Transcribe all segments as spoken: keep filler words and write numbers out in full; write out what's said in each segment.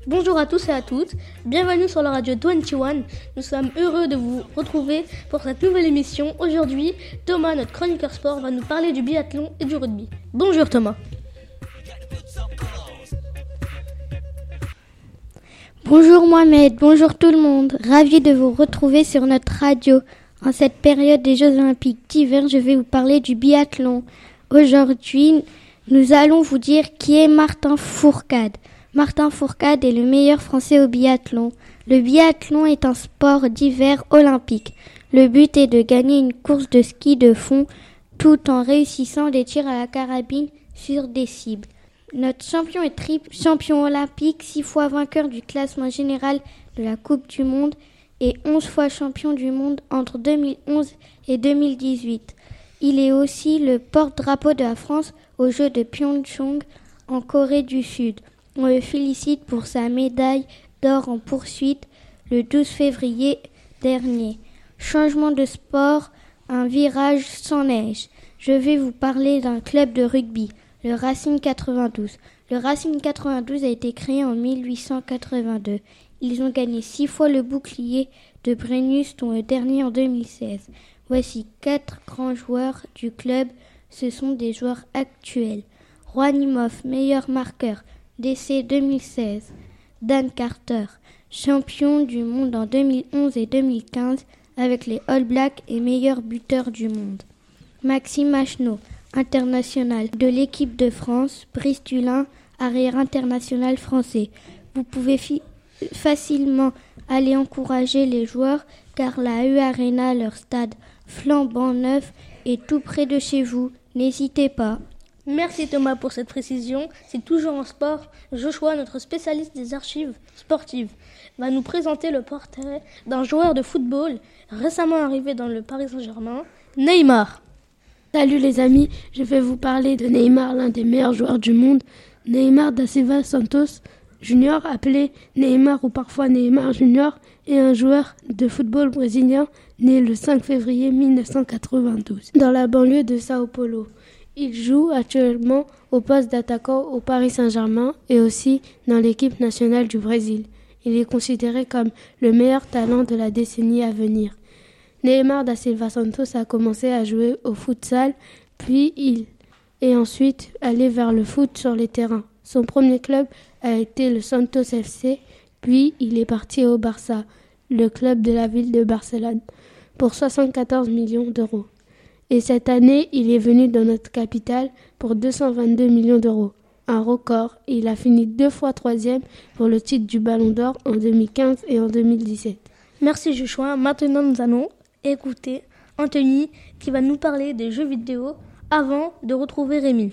Bonjour à tous et à toutes, bienvenue sur la radio vingt et un. Nous sommes heureux de vous retrouver pour cette nouvelle émission. Aujourd'hui, Thomas, notre chroniqueur sport, va nous parler du biathlon et du rugby. Bonjour Thomas. Bonjour Mohamed, bonjour tout le monde. Ravi de vous retrouver sur notre radio. En cette période des Jeux Olympiques d'hiver, je vais vous parler du biathlon. Aujourd'hui, nous allons vous dire qui est Martin Fourcade. Martin Fourcade est le meilleur Français au biathlon. Le biathlon est un sport d'hiver olympique. Le but est de gagner une course de ski de fond tout en réussissant des tirs à la carabine sur des cibles. Notre champion est triple champion olympique, six fois vainqueur du classement général de la Coupe du Monde et onze fois champion du monde entre deux mille onze et deux mille dix-huit. Il est aussi le porte-drapeau de la France aux Jeux de Pyeongchang en Corée du Sud. On le félicite pour sa médaille d'or en poursuite le douze février dernier. Changement de sport, un virage sans neige. Je vais vous parler d'un club de rugby, le Racing quatre-vingt-douze. Le Racing quatre-vingt-douze a été créé en mille huit cent quatre-vingt-deux. Ils ont gagné six fois le bouclier de Brennus, dont le dernier en deux mille seize. Voici quatre grands joueurs du club. Ce sont des joueurs actuels. Rouanimov, meilleur marqueur, décès deux mille seize. Dan Carter, champion du monde en deux mille onze et deux mille quinze avec les All Blacks et meilleur buteur du monde. Maxime Machenaud, international de l'équipe de France. Brice Dulin, arrière international français. Vous pouvez fi- facilement aller encourager les joueurs car la U Arena, leur stade flambant neuf, est tout près de chez vous. N'hésitez pas. Merci Thomas pour cette précision. C'est toujours en sport. Joshua, notre spécialiste des archives sportives, va nous présenter le portrait d'un joueur de football récemment arrivé dans le Paris Saint-Germain, Neymar. Salut les amis, je vais vous parler de Neymar, l'un des meilleurs joueurs du monde. Neymar da Silva Santos Junior, appelé Neymar ou parfois Neymar Junior, est un joueur de football brésilien né le cinq février mille neuf cent quatre-vingt-douze dans la banlieue de Sao Paulo. Il joue actuellement au poste d'attaquant au Paris Saint-Germain et aussi dans l'équipe nationale du Brésil. Il est considéré comme le meilleur talent de la décennie à venir. Neymar da Silva Santos a commencé à jouer au futsal, puis il est ensuite allé vers le foot sur les terrains. Son premier club a été le Santos F C, puis il est parti au Barça, le club de la ville de Barcelone, pour soixante-quatorze millions d'euros. Et cette année, il est venu dans notre capitale pour deux cent vingt-deux millions d'euros. Un record, il a fini deux fois troisième pour le titre du Ballon d'Or en deux mille quinze et en deux mille dix-sept. Merci Joshua. Maintenant, nous allons écouter Anthony qui va nous parler des jeux vidéo avant de retrouver Rémi.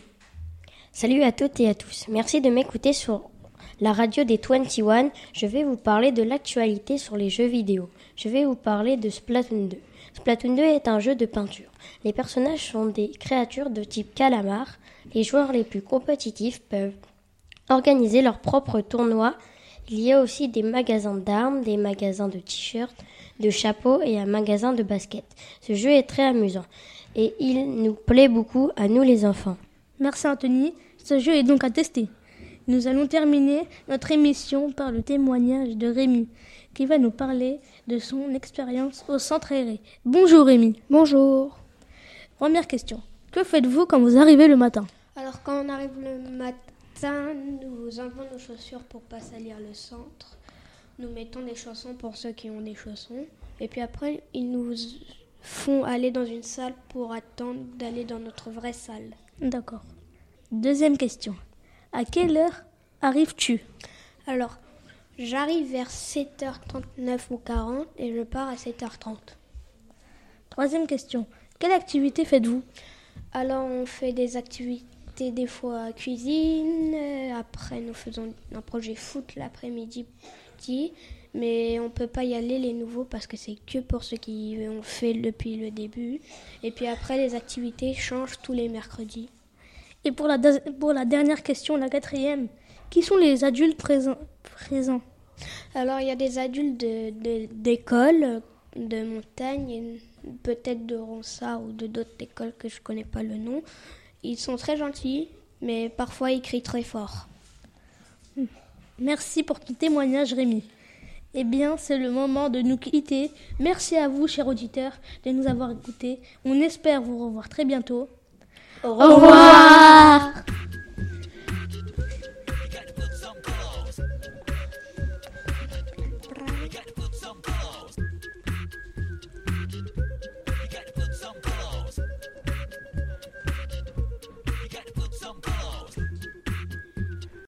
Salut à toutes et à tous. Merci de m'écouter sur la radio des vingt et un. Je vais vous parler de l'actualité sur les jeux vidéo. Je vais vous parler de Splatoon deux. Splatoon deux est un jeu de peinture. Les personnages sont des créatures de type calamar. Les joueurs les plus compétitifs peuvent organiser leurs propres tournois. Il y a aussi des magasins d'armes, des magasins de t-shirts, de chapeaux et un magasin de basket. Ce jeu est très amusant et il nous plaît beaucoup à nous les enfants. Merci Anthony. Ce jeu est donc à tester. Nous allons terminer notre émission par le témoignage de Rémi qui va nous parler de son expérience au centre aéré. Bonjour Rémi. Bonjour. Première question. Que faites-vous quand vous arrivez le matin ? Alors quand on arrive le matin, nous enlevons nos chaussures pour pas salir le centre. Nous mettons des chaussons pour ceux qui ont des chaussons. Et puis après, ils nous font aller dans une salle pour attendre d'aller dans notre vraie salle. D'accord. Deuxième question. À quelle heure arrives-tu ? Alors, j'arrive vers sept heures trente-neuf ou quarante et je pars à sept heures trente. Troisième question. Quelle activité faites-vous ? Alors, on fait des activités des fois cuisine. Après, nous faisons un projet foot l'après-midi. Mais on ne peut pas y aller les nouveaux parce que c'est que pour ceux qui ont fait depuis le début. Et puis après, les activités changent tous les mercredis. Et pour la, pour la dernière question, la quatrième, qui sont les adultes présents, présents ? Alors, il y a des adultes de, de, d'école, de montagne, et peut-être de Ronsard ou de d'autres écoles que je ne connais pas le nom. Ils sont très gentils, mais parfois ils crient très fort. Merci pour ton témoignage, Rémi. Eh bien, c'est le moment de nous quitter. Merci à vous, chers auditeurs, de nous avoir écoutés. On espère vous revoir très bientôt. Au revoir.